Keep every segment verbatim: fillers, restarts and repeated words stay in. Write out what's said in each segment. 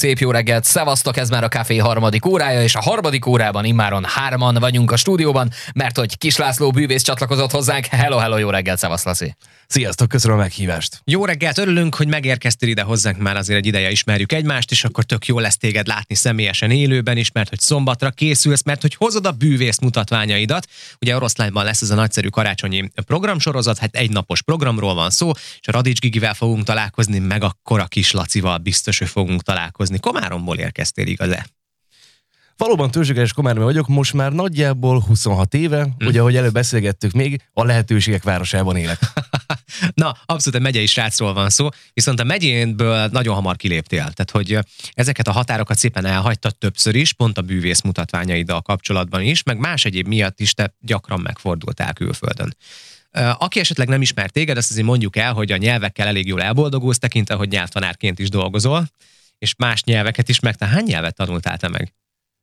szép jó reggelt, szevasztok, ez már a Café harmadik órája, és a harmadik órában immáron hárman vagyunk a stúdióban, mert hogy Kis László bűvész csatlakozott hozzánk. Hello, hello, jó reggelt, szevasz, Laci. Sziasztok, köszönöm a meghívást. Jó reggelt, örülünk, hogy megérkeztél ide hozzánk, már azért egy ideje ismerjük egymást, és akkor tök jó lesz téged látni személyesen élőben is, mert hogy szombatra készülsz, mert hogy hozod a bűvész mutatványaidat. Ugye Oroszlányban lesz ez a nagyszerű karácsonyi programsorozat, hát egy napos programról van szó, és a Radics Gigivel fogunk találkozni, meg akkor a Kis Lacival biztos, hogy fogunk találkozni. Komáromból érkeztél, igaz-e? Valóban Törzsöges Komáromban vagyok, most már nagyjából huszonhat éve, hmm. ugye ahogy előbb beszélgettük még, a lehetőségek városában élek. Na, abszolút egy megyei srácról van szó, viszont a megyénből nagyon hamar kiléptél. Tehát, hogy ezeket a határokat szépen elhagytad többször is, pont a bűvész mutatványaiddal kapcsolatban is, meg más egyéb miatt is te gyakran megfordultál külföldön. Aki esetleg nem ismer téged, azt azért mondjuk el, hogy a nyelvekkel elég jól elboldogulsz, tekintve, hogy nyelvtanárként is dolgozol, és más nyelveket is meg. Te hány nyelvet tanultál te meg?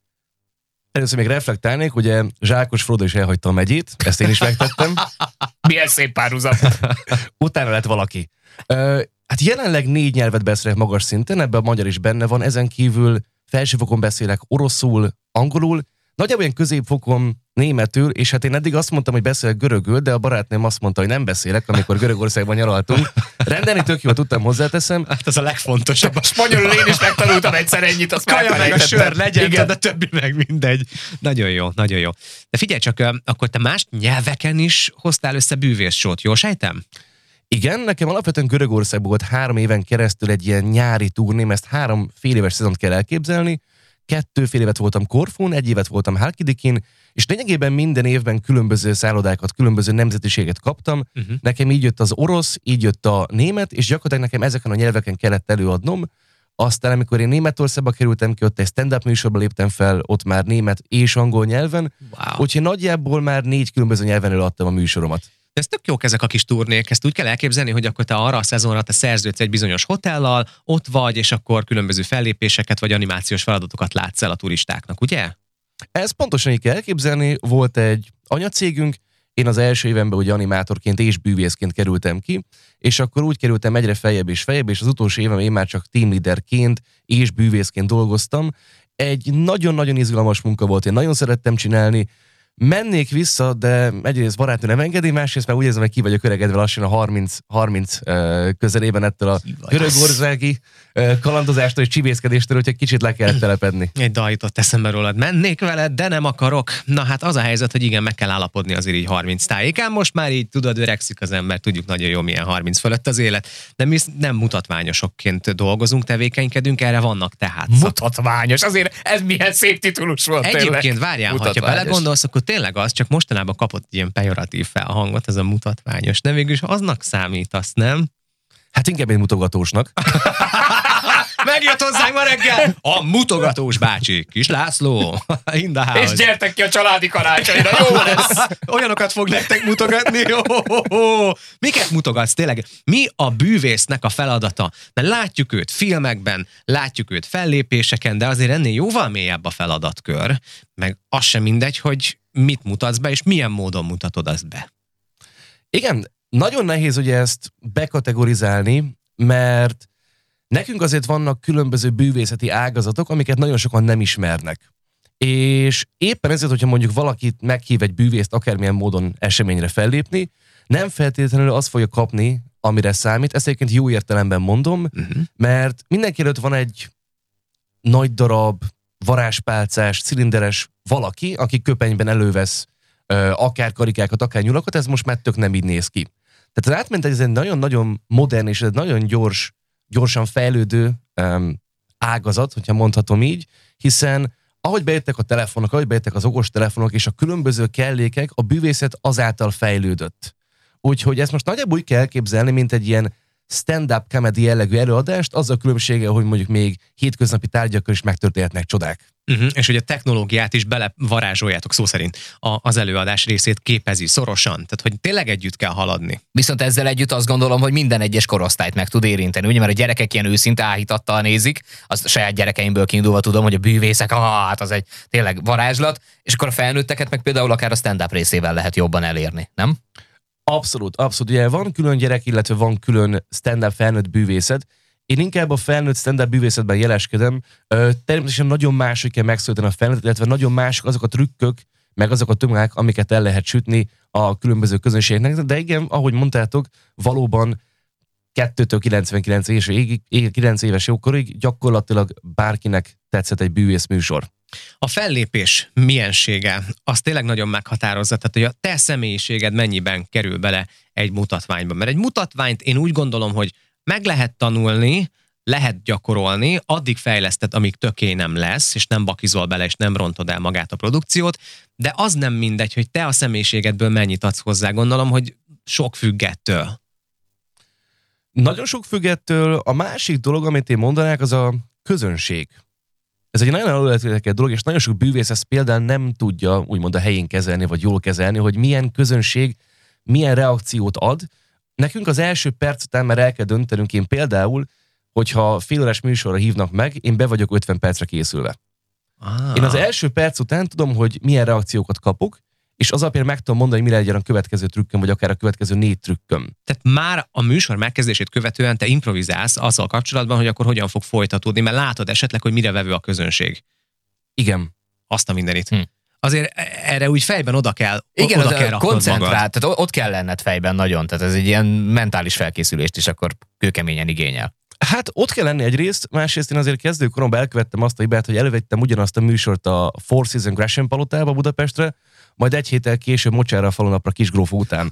Először még reflektálnék, ugye Zsákos Frodo is elhagyta a megyét, ezt én is megtettem. Milyen szép párhuzam. Utána lett valaki. Uh, hát jelenleg négy nyelvet beszélek magas szinten, ebben a magyar is benne van, ezen kívül felsőfokon beszélek oroszul, angolul, nagyjából ilyen középfokon németül, és hát én eddig azt mondtam, hogy beszélek görögül, de a barátnőm azt mondta, hogy nem beszélek, amikor Görögországban nyaraltunk. Rendelni tök jól tudtam, hozzáteszem. Hát ez a legfontosabb. A spanyolul én is megtanultam egyszer ennyit, azt kaja meg a sör legyen, igen. De többi meg mindegy. Nagyon jó, nagyon jó. De figyelj csak, akkor te más nyelveken is hoztál össze bűvészsót, jól sejtem? Igen, nekem alapvetően Görögországban volt három éven keresztül egy ilyen nyári turném, ezt három fél éves szezont kell elképzelni. Kettő fél évet voltam Korfún, egy évet voltam Halkidikin, és lényegében minden évben különböző szállodákat, különböző nemzetiséget kaptam. Uh-huh. Nekem így jött az orosz, így jött a német, és gyakorlatilag nekem ezeken a nyelveken kellett előadnom. Aztán, amikor én Németországba kerültem ki, ott egy stand-up műsorba léptem fel, ott már német és angol nyelven. Wow. Úgyhogy nagyjából már négy különböző nyelven előadtam a műsoromat. De ez tök jók ezek a kis turnék, ezt úgy kell elképzelni, hogy akkor te arra a szezonra te szerződsz egy bizonyos hotellal, ott vagy, és akkor különböző fellépéseket vagy animációs feladatokat látsz el a turistáknak, ugye? Ez pontosan így kell elképzelni, volt egy anyacégünk, én az első évenben ugye animátorként és bűvészként kerültem ki, és akkor úgy kerültem egyre feljebb és feljebb, és az utolsó évem én már csak teamleaderként és bűvészként dolgoztam. Egy nagyon-nagyon izgalmas munka volt, én nagyon szerettem csinálni, mennék vissza, de egyrészt barátnő nem engedi, másrészt már úgy érzem, hogy ki vagyok öregedve lassan a harminc, harminc uh, közelében ettől a görögországi uh, kalandozástól és csivészkedéstől, hogy egy kicsit le kell telepedni. Egy dal jutott eszembe rólad. Mennék veled, de nem akarok. Na hát az a helyzet, hogy igen, meg kell állapodni azért így harminc tájékán. Most már így tudod, öregszik az ember, tudjuk nagyon jó, milyen harminc fölött az élet. De mi nem mutatványosokként dolgozunk, tevékenykedünk, erre vannak tehát. Mutatványos, azért ez milyen szép titulus volt. Egyébként tényleg. várjál, ha belegondolsz, akkor tényleg az, csak mostanában kapott ilyen pejoratív felhangot, ez a mutatványos. De végülis aznak számítasz, nem? Hát inkább egy mutogatósnak. Megjött hozzánk ma reggel a mutogatós bácsi, Kis László. In the house. És gyertek ki a családi karácsonyra, jó lesz. Olyanokat fog nektek mutogatni. Miket mutogatsz tényleg? Mi a bűvésznek a feladata? Mert látjuk őt filmekben, látjuk őt fellépéseken, de azért ennél jóval mélyebb a feladatkör. Meg az sem mindegy, hogy mit mutatsz be, és milyen módon mutatod azt be. Igen, nagyon nehéz ugye ezt bekategorizálni, mert nekünk azért vannak különböző bűvészeti ágazatok, amiket nagyon sokan nem ismernek. És éppen ezért, hogyha mondjuk valakit meghív egy bűvészt akármilyen módon eseményre fellépni, nem feltétlenül azt fogja kapni, amire számít. Ezt egyébként jó értelemben mondom, uh-huh. mert mindenki előtt van egy nagy darab, varázspálcás, cilinderes valaki, aki köpenyben elővesz uh, akár karikákat, akár nyulakat, ez most már tök nem így néz ki. Tehát az átment ez egy nagyon-nagyon modern és egy nagyon gyors, gyorsan fejlődő um, ágazat, hogyha mondhatom így, hiszen ahogy bejöttek a telefonok, ahogy bejöttek az okos telefonok és a különböző kellékek, a bűvészet azáltal fejlődött. Úgyhogy ezt most nagyjából úgy kell elképzelni, mint egy ilyen stand-up comedy jellegű előadást, az a különbsége, hogy mondjuk még hétköznapi tárgyakkal is megtörténhetnek csodák. Uh-huh. És hogy a technológiát is belevarázsoljátok szó szerint a, az előadás részét képezi szorosan. Tehát, hogy tényleg együtt kell haladni. Viszont ezzel együtt azt gondolom, hogy minden egyes korosztályt meg tud érinteni. Ugye, mert a gyerekek ilyen őszinte áhítattal nézik, azt a saját gyerekeimből kiindulva tudom, hogy a bűvészek, ah, hát az egy tényleg varázslat, és akkor a felnőtteket meg például akár a stand-up részével lehet jobban elérni, nem? Abszolút, abszolút. Ugye van külön gyerek, illetve van külön stand-up felnőtt bűvészet. Én inkább a felnőtt stand-up bűvészetben jeleskedem. Természetesen nagyon máshogy kell megszólítani a felnőtt, illetve nagyon mások azok a trükkök, meg azok a tömegek, amiket el lehet sütni a különböző közönségeknek. De igen, ahogy mondtátok, valóban kettőtől kilencvenkilenc éves, kilenc éves jókorig gyakorlatilag bárkinek tetszett egy bűvész műsor. A fellépés miensége, az tényleg nagyon meghatározza, tehát hogy a te személyiséged mennyiben kerül bele egy mutatványba. Mert egy mutatványt én úgy gondolom, hogy meg lehet tanulni, lehet gyakorolni, addig fejleszted, amíg töké nem lesz, és nem bakizol bele, és nem rontod el magát a produkciót, de az nem mindegy, hogy te a személyiségedből mennyit adsz hozzá. Gondolom, hogy sok függ ettől. Nagyon sok függ ettől. A másik dolog, amit én mondanák, az a közönség. Ez egy nagyon alulértékelt dolog, és nagyon sok bűvész ezt például nem tudja úgymond a helyén kezelni, vagy jól kezelni, hogy milyen közönség, milyen reakciót ad. Nekünk az első perc után már el kell döntenünk, én például, hogyha fél órás műsorra hívnak meg, én be vagyok ötven percre készülve. Ah. Én az első perc után tudom, hogy milyen reakciókat kapok, és az alapján meg tudom mondani, hogy mire legyen a következő trükköm, vagy akár a következő négy trükköm. Tehát már a műsor megkezdését követően te improvizálsz azzal kapcsolatban, hogy akkor hogyan fog folytatódni, mert látod esetleg, hogy mire vevő a közönség. Igen. Azt a mindenit. Hm. Azért erre úgy fejben oda kell, igen, oda kell koncentrált, tehát ott kell lenned fejben nagyon, tehát ez egy ilyen mentális felkészülést is akkor kőkeményen igényel. Hát ott kell lenni egyrészt, másrészt én azért kezdőkoromban elkövettem azt a hibát, hogy elővettem ugyanazt a műsort a Four Seasons Gresham palotába Budapestre, majd egy héttel később Mocsára a falunapra Kisgróf után.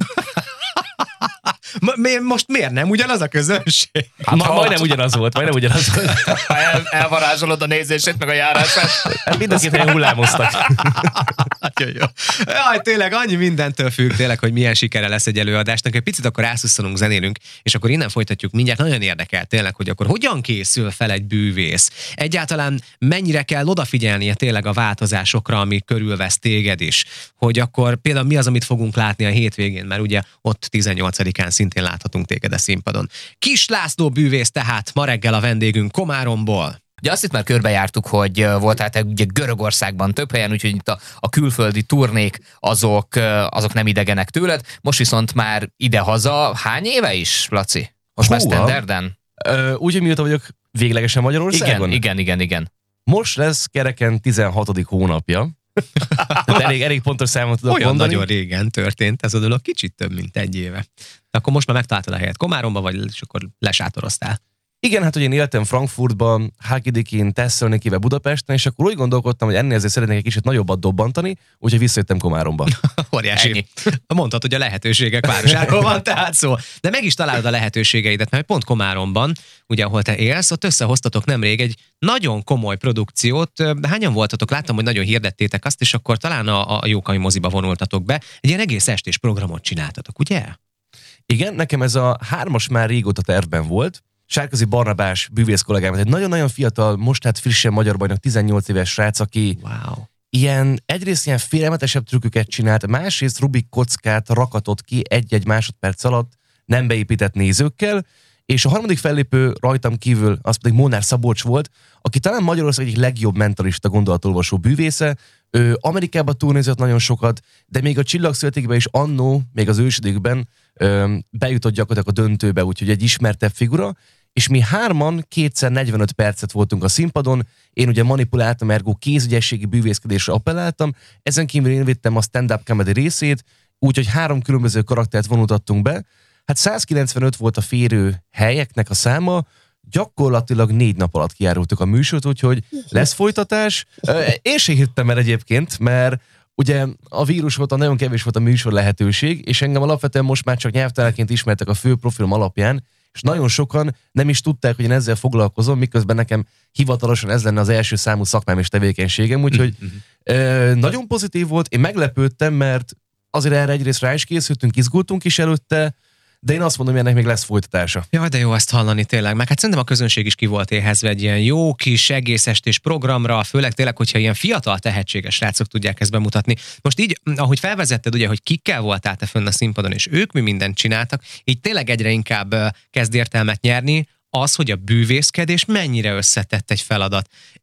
Mi, most miért nem ugyanaz a közönség? Hát, Ma, majdnem ugyanaz volt, majdnem ugyanaz volt. El, elvarázsolod a nézését, meg a járását. Hát mind a két helyen hullámoztak. Jó, jó. Jaj, tényleg annyi mindentől függ, tényleg, hogy milyen sikere lesz egy előadásnak. Egy picit akkor ászusszanunk, zenélünk, és akkor innen folytatjuk mindjárt. Nagyon érdekel tényleg, hogy akkor hogyan készül fel egy bűvész? Egyáltalán mennyire kell odafigyelnie tényleg a változásokra, ami körülvesz téged is? Hogy akkor például mi az, amit fogunk látni a hétvégén, mert ugye ott tizennyolcadikán szintén láthatunk téged a színpadon. Kis László bűvész tehát ma reggel a vendégünk Komáromból. Ugye azt itt már körbejártuk, hogy voltál te ugye Görögországban több helyen, úgyhogy itt a, a külföldi turnék azok, azok nem idegenek tőled. Most viszont már ide-haza hány éve is, Laci? Most már standarden? Úgyhogy mióta vagyok véglegesen Magyarországon? Igen, igen, igen, igen. Most lesz kereken tizenhatodik hónapja. elég, elég pontos számot tudok Olyan mondani. Nagyon régen történt ez a dolog, kicsit több, mint egy éve. Akkor most már megtaláltad a helyet Komáromba, vagy és akkor lesátoroztál? Igen, hát hogy én éltem Frankfurtban, Halkidikén, Tesszalonikiben, Budapesten, és akkor úgy gondolkodtam, hogy ennél azért szeretnék egy kicsit nagyobbat dobbantani, úgyhogy visszajöttem Komáromba. Óriási. Ennyi. Mondtad, hogy a lehetőségek városáról van tehát szó. De meg is találod a lehetőségeidet, mert pont Komáromban, ugye ahol te élsz, ott összehoztatok nemrég egy nagyon komoly produkciót. Hányan voltatok? Láttam, hogy nagyon hirdettétek azt, és akkor talán a, a Jókai moziba vonultatok be. Egy ilyen egész estés programot csináltatok, ugye? Igen, nekem ez a hármas már régóta tervben volt. Sárközi Barnabás bűvész kollégám, egy nagyon-nagyon fiatal, most hát frissen magyar bajnok, tizennyolc éves srác, aki wow. ilyen, egyrészt ilyen félelmetesebb trükköket csinált, másrészt Rubik kockát rakatott ki egy-egy másodperc alatt nem beépített nézőkkel, és a harmadik fellépő rajtam kívül az pedig Molnár Szabolcs volt, aki talán Magyarország egyik legjobb mentalista gondolatolvasó bűvésze. Ő Amerikába turnézott nagyon sokat, de még a Csillagszületékben is annó, még az ősidőkben bejutott gyakorlatilag a döntőbe, úgyhogy egy ismertebb figura, és mi hárman kétszer negyvenöt percet voltunk a színpadon, én ugye manipuláltam, ergo kézügyességi bűvészkedésre appelláltam, ezen kívül én vittem a stand-up comedy részét, úgyhogy három különböző karaktert vonultattunk be. Hát százkilencvenöt volt a férő helyeknek a száma, gyakorlatilag négy nap alatt kijárultuk a műsort, úgyhogy lesz folytatás. Én sem hittem el egyébként, mert ugye a vírus volt, nagyon kevés volt a műsor lehetőség, és engem alapvetően most már csak nyelvtárként ismertek a fő profilom alapján, és nagyon sokan nem is tudták, hogy én ezzel foglalkozom, miközben nekem hivatalosan ez lenne az első számú szakmám és tevékenységem, úgyhogy ö, nagyon pozitív volt, én meglepődtem, mert azért erre egyrészt rá is készültünk, izgultunk is előtte, de én azt mondom, hogy ennek még lesz folytatása. Jaj, de jó ezt hallani tényleg. Meg hát szerintem a közönség is ki volt éhezve egy ilyen jó kis egész estés programra, főleg tényleg, hogyha ilyen fiatal tehetséges srácok tudják ezt bemutatni. Most így, ahogy felvezetted, ugye, hogy kikkel voltál te fönn a színpadon, és ők mi mindent csináltak, így tényleg egyre inkább kezd értelmet nyerni az, hogy a bűvészkedés mennyire összetett egy feladat.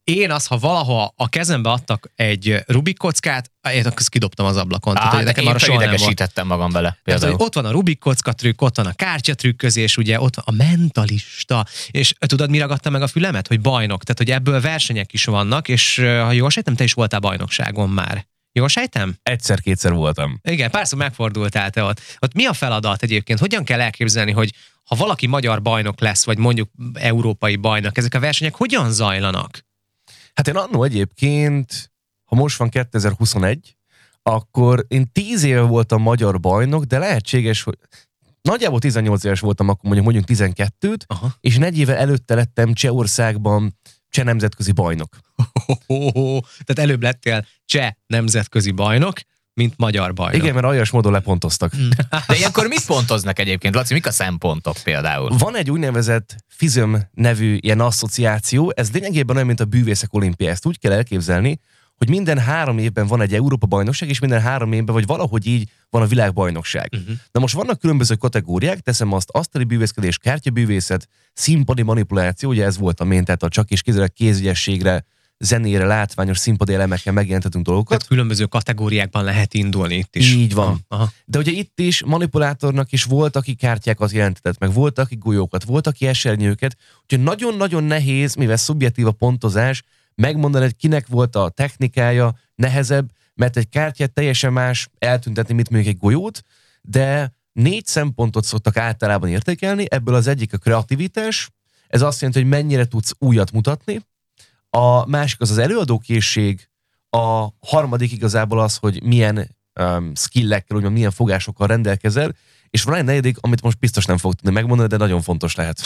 Én az, ha valaha a kezembe adtak egy Rubik kockát, én azt kidobtam az ablakon. Á, Tehát, nekem arra soha nem volt. idegesítettem magam bele. Tehát, hogy ott van a Rubik kocka trükk, ott van a kártyatrükközés, ugye ott van a mentalista, és tudod, mi ragadta meg a fülemet? Hogy bajnok, tehát hogy ebből versenyek is vannak, és ha jól sejtem, te is voltál bajnokságon már. Jól sejtem? Egyszer-kétszer voltam. Igen, párszor megfordultál te ott. Ott mi a feladat egyébként? Hogyan kell elképzelni, hogy ha valaki magyar bajnok lesz, vagy mondjuk európai bajnok, ezek a versenyek hogyan zajlanak? Hát én annó egyébként, ha most van kétezer-huszonegy, akkor én tíz éve voltam magyar bajnok, de lehetséges, hogy nagyjából tizennyolc éves voltam, akkor mondjuk mondjuk tizenkettőt, Aha. és negy éve előtte lettem Csehországban cseh nemzetközi bajnok. Ho-ho-ho. Tehát előbb lettél cseh nemzetközi bajnok, mint magyar bajnok. Igen, mert aljas módon lepontoztak. De ilyenkor mit pontoznak egyébként, Laci? Mik a szempontok például? Van egy úgynevezett FISM nevű ilyen asszociáció, ez lényegében olyan, mint a bűvészek olimpiája. Ezt úgy kell elképzelni, hogy minden három évben van egy Európa-bajnokság, és minden három évben, vagy valahogy így van a világbajnokság. Uh-huh. Na most vannak különböző kategóriák, teszem azt, asztali bűvészkedés, kártyabűvészet, színpadi manipuláció, ugye ez volt a main, tehát a csak és kizárólag kézügyességre, zenére, látványos színpadi elemekkel megjelentetünk dolgokat. Tehát különböző kategóriákban lehet indulni itt is. Így van. Aha, aha. De ugye itt is manipulátornak is volt, aki kártyákat jelentetett, meg volt, aki golyókat, volt, aki esernyőket. Úgyhogy nagyon-nagyon nehéz, mivel szubjektív a pontozás, megmondani, hogy kinek volt a technikája, nehezebb, mert egy kártyát teljesen más eltüntetni, mint mondjuk egy golyót, de négy szempontot szoktak általában értékelni, ebből az egyik a kreativitás, ez azt jelenti, hogy mennyire tudsz újat mutatni, a másik az az előadókészség, a harmadik igazából az, hogy milyen um, skillekkel, úgymond milyen fogásokkal rendelkezel, és van egy negyedik, amit most biztos nem fog tudni megmondani, de nagyon fontos lehet.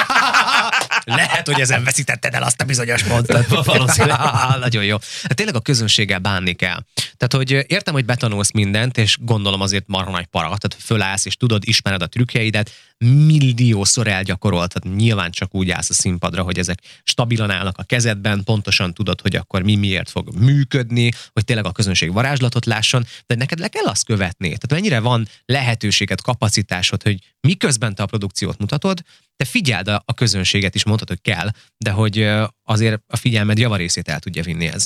Lehet, hogy ezen veszítetted el azt a bizonyos pontot. Valószínűleg. Nagyon jó. Hát tényleg a közönséggel bánni kell. Tehát, hogy értem, hogy betanulsz mindent, és gondolom azért marha nagy para. Tehát, hogy fölállsz, és tudod, ismered a trükkjeidet, milliószor elgyakoroltad, nyilván csak úgy állsz a színpadra, hogy ezek stabilan állnak a kezedben, pontosan tudod, hogy akkor mi miért fog működni, hogy tényleg a közönség varázslatot lásson, de neked le kell azt követni. Tehát mennyire van lehetőséget, kapacitásod, hogy miközben te a produkciót mutatod, te figyeld a, a közönséget is, mondhatod, hogy kell, de hogy azért a figyelmed javarészét el tudja vinni ez.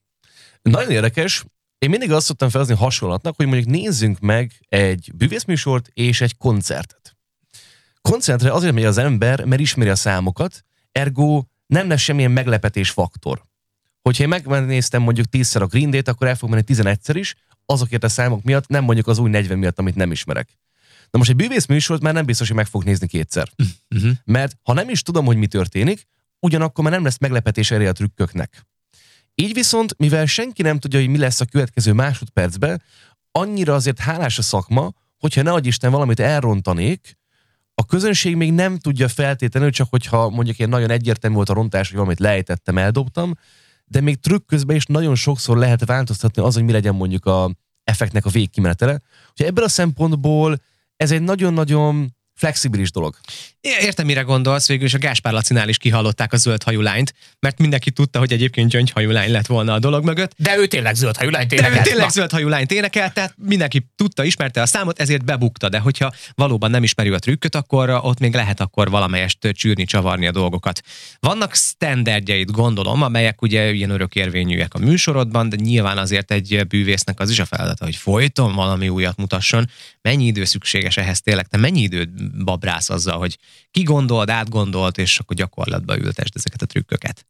Nagyon érdekes. Én mindig azt szoktam felezni hasonlatnak, hogy mondjuk nézzünk meg egy bűvészműsort és egy koncertet. Koncertre azért megy az ember, mert ismeri a számokat, ergo nem lesz semmilyen meglepetés faktor. Hogyha én megnéztem mondjuk tízszer a Green Day-t, akkor el fog menni tizenegyszer is, azokért a számok miatt, nem mondjuk az új negyven miatt, amit nem ismerek. Na most egy bűvészműsort már nem biztos, hogy meg fog nézni kétszer. Uh-huh. Mert ha nem is tudom, hogy mi történik, ugyanakkor már nem lesz meglepetés erre a trükköknek. Így viszont, mivel senki nem tudja, hogy mi lesz a következő másodpercben, annyira azért hálás a szakma, hogyha ne adj Isten valamit elrontanék, a közönség még nem tudja feltétlenül, csak hogyha mondjuk én nagyon egyértelmű volt a rontás, hogy valamit lejtettem, eldobtam, de még trükk közben is nagyon sokszor lehet változtatni az, hogy mi legyen mondjuk a effektnek a végkimenetele. Úgyhogy ebből a szempontból ez egy nagyon-nagyon flexibilis dolog. Értem, mire gondolsz, végül is a Gáspár Lacinál is kihallották a zöldhajú lányt, mert mindenki tudta, hogy egyébként gyöngyhajú lány lett volna a dolog mögött. De ő tényleg zöldhajú lányt De énekelt. ő tényleg zöldhajú lányt énekelt, tehát mindenki tudta, ismerte a számot, ezért bebukta, de hogyha valóban nem ismeri a trükköt, akkor ott még lehet akkor valamelyest csűrni, csavarni a dolgokat. Vannak sztenderdjeid, gondolom, amelyek ugye ilyen örökérvényűek a műsorodban, de nyilván azért egy bűvésznek az is a feladata, hogy folyton valami újat mutasson. Mennyi idő szükséges ehhez tényleg? Te mennyi időt babrász azzal, hogy ki gondold, átgondolt, és akkor gyakorlatba ültesd ezeket a trükköket?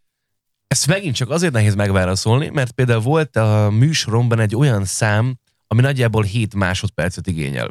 Ezt megint csak azért nehéz megválaszolni, mert például volt a műsoromban egy olyan szám, ami nagyjából hét másodpercet igényel.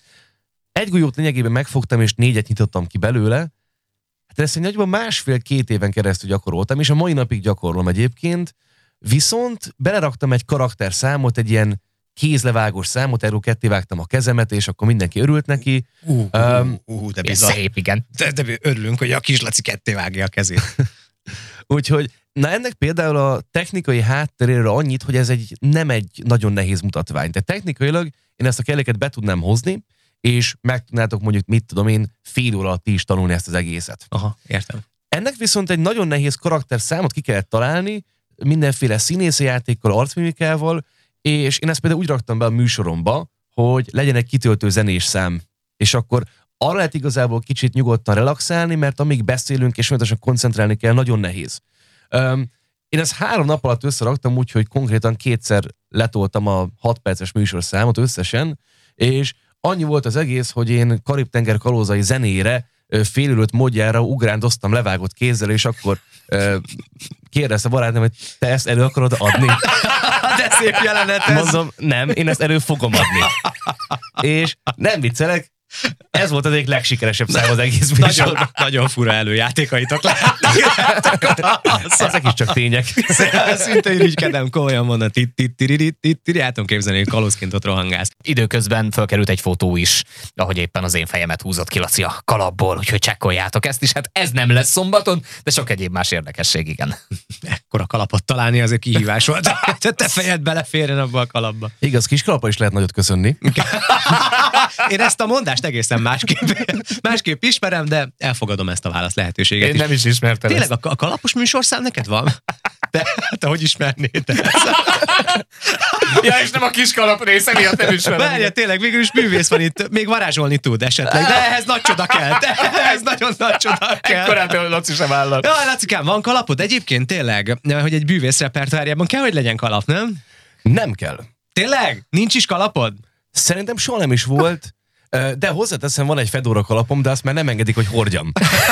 Egy golyót lényegében megfogtam, és négyet nyitottam ki belőle. Hát ezt egy nagyjából másfél-két éven keresztül gyakoroltam, és a mai napig gyakorlom egyébként, viszont beleraktam egy karakterszámot, egy ilyen kézlevágós számot, erről ketté vágtam a kezemet, és akkor mindenki örült neki. Uh, uh, um, uh, de bizony. Szép, igen. De, de örülünk, hogy a kislaci ketté vágja a kezét. Úgyhogy, na ennek például a technikai hátteréről annyit, hogy ez egy nem egy nagyon nehéz mutatvány. Tehát technikailag én ezt a kelléket be tudnám hozni, és meg tudnátok mondjuk, mit tudom én, fél óra alatt is tanulni ezt az egészet. Aha, értem. Ennek viszont egy nagyon nehéz karakterszámot ki kellett találni, mindenféle színészi játékkal, arcmimikával, és én ezt például úgy raktam be a műsoromba, hogy legyen egy kitöltő zenés szám. És akkor arra lehet igazából kicsit nyugodtan relaxálni, mert amíg beszélünk és folyamatosan koncentrálni kell, nagyon nehéz. Um, én ezt három nap alatt összeraktam, úgyhogy konkrétan kétszer letoltam a hat perces műsorszámot összesen, és annyi volt az egész, hogy én Karib-tenger kalózai zenére félülött módjára ugrándoztam levágott kézzel, és akkor uh, kérdezte barátom, hogy te ezt elő akarod adni? De szép jelenet ez. Mondom, nem, én ezt elő fogom adni. És nem viccelek, ez volt az egyik legsikeresebb szám az egész műsor. Nagyon, nagyon fura előjátékaitok lehetnek. Ezek is csak tények. Szinte irigykedem, komolyan mondom, el tudom képzelni, hogy kalózként ott rohangálsz. Időközben fölkerült egy fotó is, ahogy éppen az én fejemet húzott ki Laci a kalapból, úgyhogy csekkoljátok ezt is. Hát ez nem lesz szombaton, de sok egyéb más érdekesség, igen. Ekkora kalapot találni azért kihívás volt. Te fejed beleférjen abba a kalapba. Igaz, kis kalapba is lehet nagyot köszönni. Én ezt a mondást egészen másképp, másképp ismerem, de elfogadom ezt a válasz lehetőséget. Én nem is ismertem. Tényleg a, a kalapos műsorszám neked van? Te, te hogy ismernéd ezt? Ja, és nem a kis kalap része miatt nem ismerem. Várja, tényleg, végül is művész van itt, még varázsolni tud esetleg, de ehhez nagy csoda kell. De ehhez nagyon nagy csoda kell. Ekkorától Laci sem állat. Jaj, Lacikám, van kalapod? Egyébként tényleg, hogy egy bűvész repertoárjában kell, hogy legyen kalap, nem? Nem kell. Tényleg? Nincs is kalapod? Szerintem soha nem is volt, de hozzáteszem, van egy fedóra kalapom, de azt már nem engedik, hogy hordjam.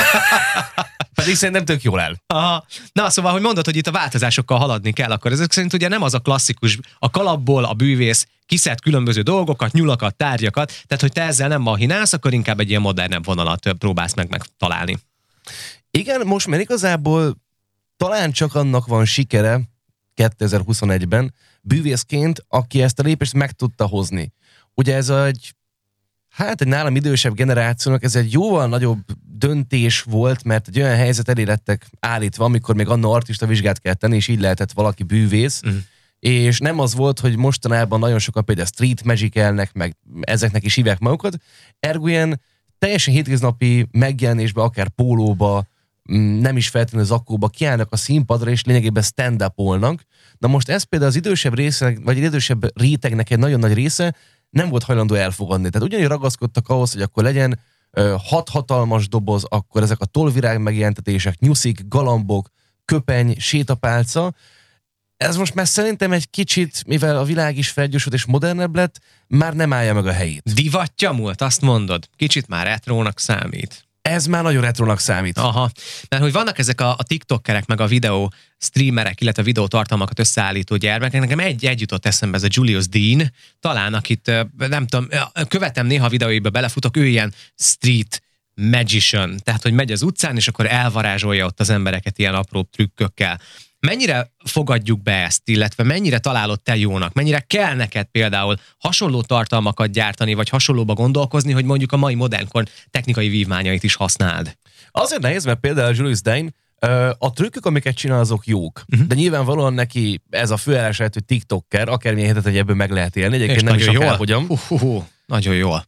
Pedig szerintem tök jól el. Aha. Na, szóval, hogy mondod, hogy itt a változásokkal haladni kell, akkor ezek szerint ugye nem az a klasszikus, a kalapból a bűvész kiszed különböző dolgokat, nyulakat, tárgyakat, tehát hogy te ezzel nem mahinálsz, akkor inkább egy ilyen modernebb vonalat próbálsz meg megtalálni. Igen, most már igazából talán csak annak van sikere kétezer-huszonegyben bűvészként, aki ezt a lépést meg tudta hozni. Ugye ez egy, hát egy nálam idősebb generációnak ez egy jóval nagyobb döntés volt, mert egy olyan helyzet elé lettek állítva, amikor még anna artista vizsgát kell tenni, és így lehetett valaki bűvész, uh-huh. és nem az volt, hogy mostanában nagyon sokan például street magicelnek, meg ezeknek is hívják magukat, ergo ilyen teljesen hétköznapi megjelenésbe, akár pólóba, nem is feltétlenül zakóba kiállnak a színpadra, és lényegében stand-upolnak. Na most ez például az idősebb része, vagy idősebb rétegnek egy nagyon nagy része nem volt hajlandó elfogadni. Tehát ugyanúgy ragaszkodtak ahhoz, hogy akkor legyen ö, hat hatalmas doboz, akkor ezek a tollvirág megjelentetések, nyuszik, galambok, köpeny, sétapálca. Ez most már szerintem egy kicsit, mivel a világ is felgyorsult és modernebb lett, már nem állja meg a helyét. Divatja múlt, azt mondod. Kicsit már retrónak számít. Ez már nagyon retrónak számít. Aha, mert hogy vannak ezek a, a tiktokerek, meg a videó streamerek, illetve a videótartalmakat összeállító gyermekek. Nekem egy, egy jutott eszembe, ez a Julius Dean, talán akit, nem tudom, követem néha a videóiba, belefutok, ő ilyen street magician, tehát hogy megy az utcán, és akkor elvarázsolja ott az embereket ilyen apró trükkökkel. Mennyire fogadjuk be ezt, illetve mennyire találod te jónak? Mennyire kell neked például hasonló tartalmakat gyártani, vagy hasonlóba gondolkozni, hogy mondjuk a mai modernkor technikai vívmányait is használd? Azért nehéz, mert például Julius Dean, a trükkök, amiket csinál, azok jók. Uh-huh. De nyilvánvalóan neki ez a főállás lehet, hogy tiktoker, akármilyen hetet, hogy ebből meg lehet élni. Egyébként nem is akárhogyan. Uh, uh, uh, nagyon jól.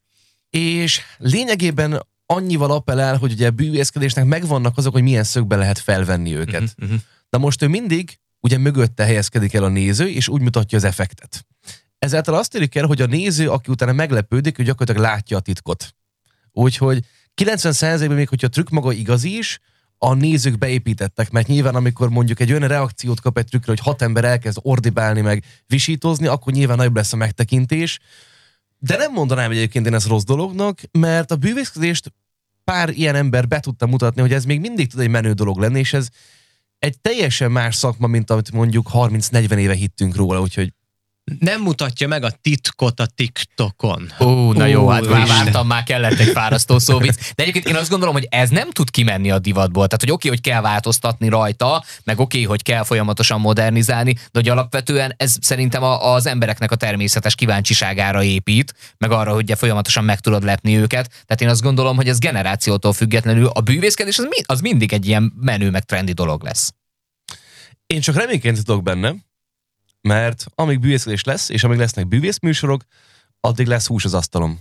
És lényegében annyival appellál, hogy ugye a bűvészkedésnek megvannak azok, hogy milyen szögbe lehet felvenni őket. Uh-huh, uh-huh. Na most ő mindig ugye mögötte helyezkedik el a néző, és úgy mutatja az effektet. Ezáltal azt érik el, hogy a néző, aki utána meglepődik, ő gyakorlatilag látja a titkot. Úgyhogy kilencven százalékban még, hogyha a trükk maga igaz is, a nézők beépítettek, mert nyilván amikor mondjuk egy olyan reakciót kap egy trükkre, hogy hat ember elkezd ordibálni meg visítozni, akkor nyilván nagyobb lesz a megtekintés. De nem mondanám egyébként én ezt rossz dolognak, mert a bűvészkedést pár ilyen ember be tudta mutatni, hogy ez még mindig tud egy menő dolog lenni, és ez egy teljesen más szakma, mint amit mondjuk harminc-negyven éve hittünk róla, úgyhogy nem mutatja meg a titkot a TikTokon. Ó, na jó, Ó, hát már Isten. vártam, már kellett egy fárasztó szóvic. De egyébként én azt gondolom, hogy ez nem tud kimenni a divatból. Tehát, hogy oké, okay, hogy kell változtatni rajta, meg oké, okay, hogy kell folyamatosan modernizálni, de hogy alapvetően ez szerintem a, az embereknek a természetes kíváncsiságára épít, meg arra, hogy folyamatosan meg tudod lepni őket. Tehát én azt gondolom, hogy ez generációtól függetlenül a bűvészkedés az, mi, az mindig egy ilyen menő, meg trendi dolog lesz. én csak reményként tudok benne, mert amíg bűvészkedés lesz, és amíg lesznek bűvészműsorok, addig lesz hús az asztalom.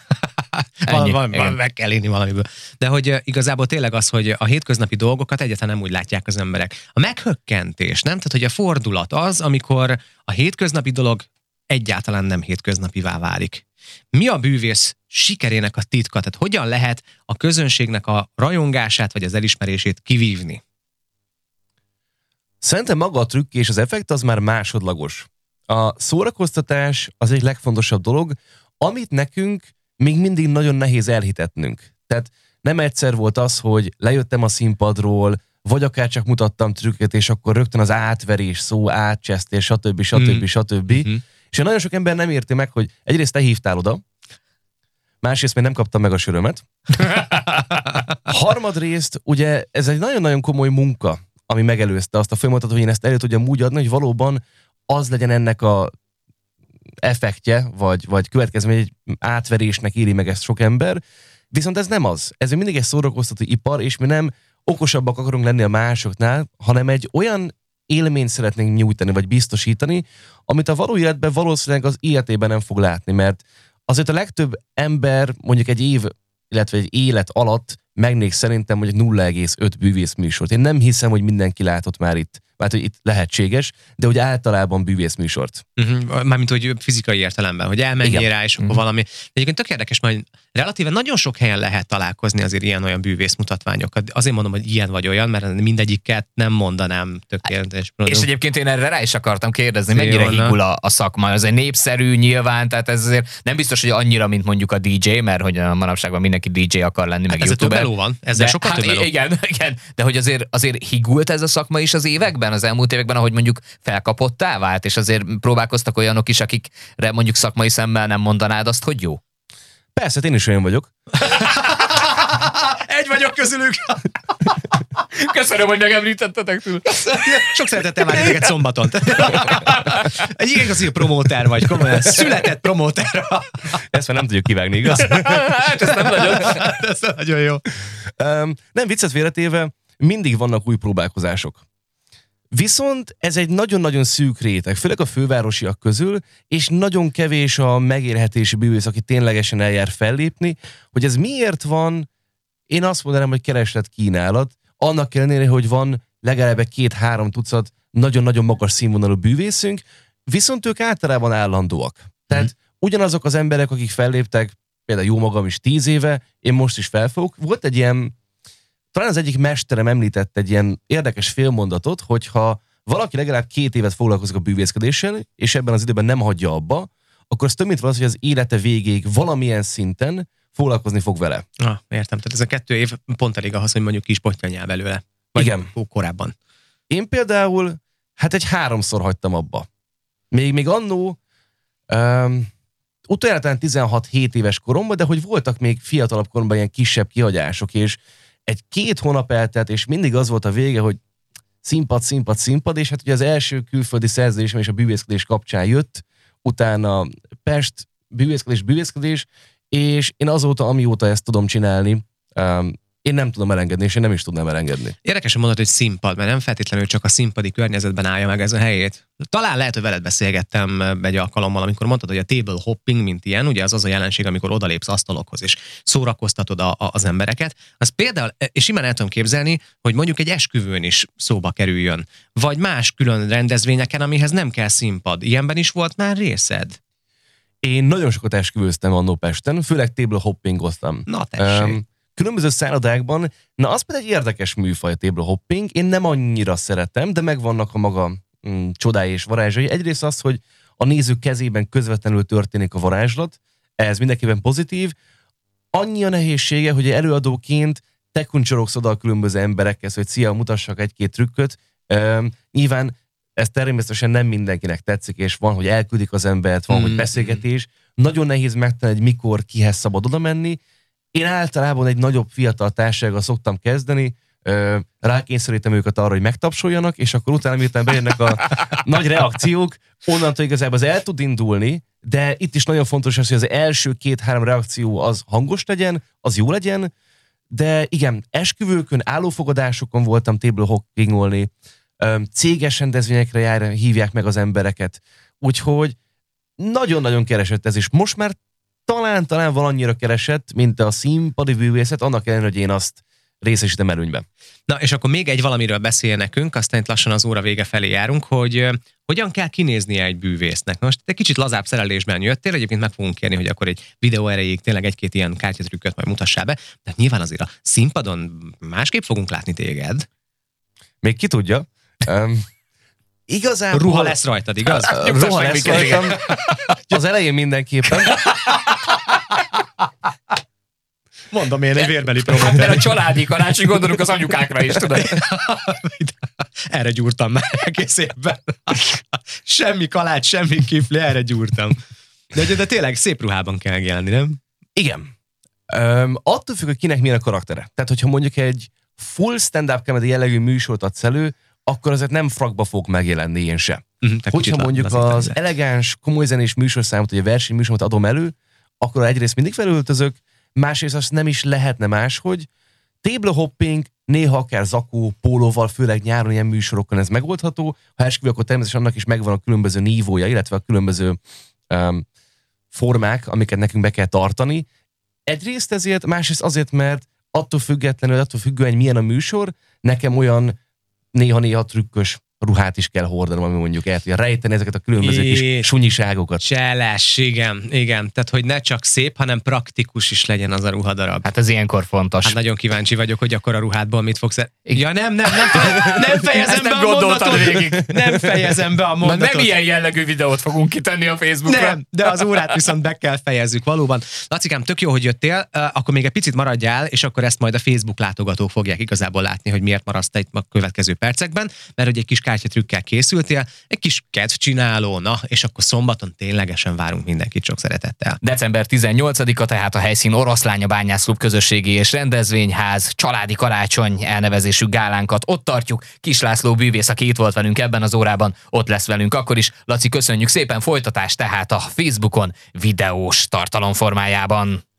Val, val, val, meg kell inni valamiből. De hogy uh, igazából tényleg az, hogy a hétköznapi dolgokat egyáltalán nem úgy látják az emberek. A meghökkentés, nem? Tehát, hogy a fordulat az, amikor a hétköznapi dolog egyáltalán nem hétköznapivá válik. Mi a bűvész sikerének a titka? Tehát hogyan lehet a közönségnek a rajongását, vagy az elismerését kivívni? Szerintem maga a trükk és az effekt az már másodlagos. A szórakoztatás az egy legfontosabb dolog, amit nekünk még mindig nagyon nehéz elhitetnünk. Tehát nem egyszer volt az, hogy lejöttem a színpadról, vagy akár csak mutattam trükket, és akkor rögtön az átverés, szó, átcsesztés, stb. stb. Mm. stb. Mm-hmm. És nagyon sok ember nem érti meg, hogy egyrészt te hívtál oda, másrészt még nem kaptam meg a sörömet. Harmadrészt, ugye ez egy nagyon-nagyon komoly munka, ami megelőzte azt a folyamatot, hogy én ezt elő tudjam úgy adni, hogy valóban az legyen ennek a effektje, vagy, vagy következmény, egy átverésnek éri meg ezt sok ember. Viszont ez nem az. Ez mindig egy szórakoztató ipar, és mi nem okosabbak akarunk lenni a másoknál, hanem egy olyan élményt szeretnénk nyújtani, vagy biztosítani, amit a való életben valószínűleg az életében nem fog látni, mert azért a legtöbb ember mondjuk egy év, illetve egy élet alatt megnéz szerintem mondjuk nulla egész öt bűvészműsort. Én nem hiszem, hogy mindenki látott már itt, mert hogy itt lehetséges, de hogy általában bűvészműsort. Uh-huh. Mármint, hogy fizikai értelemben, hogy elmenjél Igen. rá, és akkor uh-huh. valami. Egyébként tök érdekes, mert relatíve nagyon sok helyen lehet találkozni azért ilyen-olyan bűvészmutatványokat. Azért mondom, hogy ilyen vagy olyan, mert mindegyiket nem mondanám tökéletes. És egyébként én erre rá is akartam kérdezni, mennyire hígul a, a szakma. Ez egy népszerű nyilván, tehát ez azért nem biztos, hogy annyira, mint mondjuk a dé dzsé, mert hogy a manapságban mindenki dé dzsé akar lenni, meg hát youtuber. Ezzel van, ezzel de, sokkal hát, több meló. Igen, igen, de hogy azért, azért higult ez a szakma is az években, az elmúlt években, ahogy mondjuk felkapottá vált, és azért próbálkoztak olyanok is, akikre mondjuk szakmai szemmel nem mondanád azt, hogy jó. Persze, én is olyan vagyok. Egy vagyok közülük. Köszönöm, hogy megemlítettetek túl. Sok szeretettel várjuk téged szombaton. Egy igazi promóter vagy, komolyan. Született promóter. Ezt már nem tudjuk kivágni, igaz? Hát ez nem nagyon. Ez nagyon jó. Um, nem viccet félretéve, mindig vannak új próbálkozások. Viszont ez egy nagyon-nagyon szűk réteg, főleg a fővárosiak közül, és nagyon kevés a megélhetési bűvész, aki ténylegesen eljár fellépni. Hogy ez miért van, én azt mondanám, hogy kereslet kínálat, annak ellenére, hogy van legalább két-három tucat nagyon-nagyon magas színvonalú bűvészünk, viszont ők általában állandóak. Tehát mm. ugyanazok az emberek, akik felléptek, például jó magam is tíz éve, én most is felfogok. Volt egy ilyen, talán az egyik mesterem említett egy ilyen érdekes félmondatot, hogyha valaki legalább két évet foglalkozik a bűvészkedéssel, és ebben az időben nem hagyja abba, akkor az több mint valami, hogy az élete végéig valamilyen szinten foglalkozni fog vele. Ah, értem, tehát ez a kettő év pont elég ahhoz, hogy mondjuk kis pottyanyál belőle. Vagy igen. Korábban. Én például, hát egy háromszor hagytam abba. Még, még annó, um, utoljára talán tizenhat-hét éves koromban, de hogy voltak még fiatalabb koromban ilyen kisebb kihagyások, és egy két hónap eltelt, és mindig az volt a vége, hogy színpad, színpad, színpad, és hát ugye az első külföldi szerződésem és a bűvészkedés kapcsán jött, utána Pest, bűvészkedés, bűvészkedés, és én azóta, amióta ezt tudom csinálni, um, én nem tudom elengedni, és én nem is tudnám elengedni. Érdekesen mondod, hogy színpad, mert nem feltétlenül csak a színpadi környezetben állja meg ez a helyét. Talán lehet, hogy veled beszélgettem egy alkalommal, amikor mondtad, hogy a table hopping, mint ilyen, ugye az az a jelenség, amikor odalépsz asztalokhoz, és szórakoztatod a, a, az embereket. Az például, és simán el tudom képzelni, hogy mondjuk egy esküvőn is szóba kerüljön, vagy más külön rendezvényeken, amihez nem kell színpad. Ilyenben is volt már részed? Én nagyon sokat esküvőztem annó Pesten, főleg table hoppingoztam. Na tessék. Um, Különböző szállodákban, na az pedig egy érdekes műfaj a table hopping, én nem annyira szeretem, de megvannak a maga mm, csodái és varázsai. Egyrészt az, hogy a nézők kezében közvetlenül történik a varázslat, ez mindenképpen pozitív. Annyi a nehézsége, hogy előadóként te kuncsorogsz oda a különböző emberekhez, hogy szia, mutassak egy-két trükköt. Um, nyilván ez természetesen nem mindenkinek tetszik, és van, hogy elküldik az embert, van, mm. hogy beszélgetés. Nagyon nehéz megtalálni, hogy mikor kihez szabad oda menni. Én általában egy nagyobb fiatal társasággal szoktam kezdeni, rákényszerítem őket arra, hogy megtapsoljanak, és akkor utána, miután bejönnek a nagy reakciók, onnantól igazából az el tud indulni, de itt is nagyon fontos az, hogy az első két-három reakció az hangos legyen, az jó legyen, de igen, esküvőkön, állófogadásokon voltam table hoppingolni, céges rendezvényekre jár, hívják meg az embereket, úgyhogy nagyon-nagyon keresett ez is. Most már talán, talán valannyira keresett, mint a színpadi bűvészet, annak ellenére, hogy én azt részesítem előnyben. Na, és akkor még egy valamiről beszélj nekünk, aztán itt lassan az óra vége felé járunk, hogy uh, hogyan kell kinéznie egy bűvésznek. Most egy kicsit lazább szerelésben jöttél, egyébként meg fogunk kérni, hogy akkor egy videó erejéig tényleg egy-két ilyen kártyatrükköt majd mutassál be, de nyilván azért a színpadon másképp fogunk látni téged. Még ki tudja. Um, Igazából... Ruha lesz rajtad, igaz? Ruha lesz rajtam. Az elején mindenképpen. Mondom én egy vérbeli Mert promoter. a családi karácsony, gondolunk az anyukákra is, tudod. Erre gyúrtam már egész évben. Semmi kalács, semmi kifli, erre gyúrtam. De, de tényleg szép ruhában kell megjelenni, nem? Igen. Um, attól függ, hogy kinek milyen a karaktere. Tehát, hogyha mondjuk egy full stand-up comedy jellegű műsort adsz elő, akkor azért nem frakba fog megjelenni én sem. Uh-huh, hogyha mondjuk az elegáns, komoly zenés műsorszámot, vagy a versenyműsort adom elő, akkor egyrészt mindig felöltözök, másrészt azt nem is lehetne máshogy. Table hopping, néha akár zakó, pólóval, főleg nyáron ilyen műsorokon ez megoldható. Ha esküvő, akkor természetesen annak is megvan a különböző nívója, illetve a különböző um, formák, amiket nekünk be kell tartani. Egyrészt ezért, másrészt azért, mert attól függetlenül, attól függően, hogy milyen a műsor, nekem olyan néha-néha trükkös ruhát is kell hordanom, ami mondjuk el tudja rejteni ezeket a különböző kis sunyiságokat. Cseles, igen, igen. Tehát, hogy ne csak szép, hanem praktikus is legyen az a ruhadarab. Hát ez ilyenkor fontos. Hát nagyon kíváncsi vagyok, hogy akkor a ruhádból mit fogsz... El... Ja, nem, nem, nem, nem fejezem be nem a mondatot. végig. Nem fejezem be a mondatot. Na, nem ilyen jellegű videót fogunk kitenni a Facebookra. Nem, de az órát viszont be kell fejezzük, valóban. Lacikám, tök jó, hogy jöttél, akkor még egy picit maradjál, és akkor ezt majd a Facebook látogatók fogják igazából látni, hogy miért maradsz te itt a következő percekben, mert hogy egy kis kártyatrükkel készültél, egy kis kedvcsináló, na, és akkor szombaton ténylegesen várunk mindenkit sok szeretettel. december tizennyolcadika, tehát a helyszín Oroszlánya Bányászklub közösségi és rendezvényház, családi karácsony elnevezésű gálánkat ott tartjuk. Kis László bűvész, aki itt volt velünk ebben az órában, ott lesz velünk akkor is. Laci, köszönjük szépen, folytatás tehát a Facebookon videós tartalom formájában.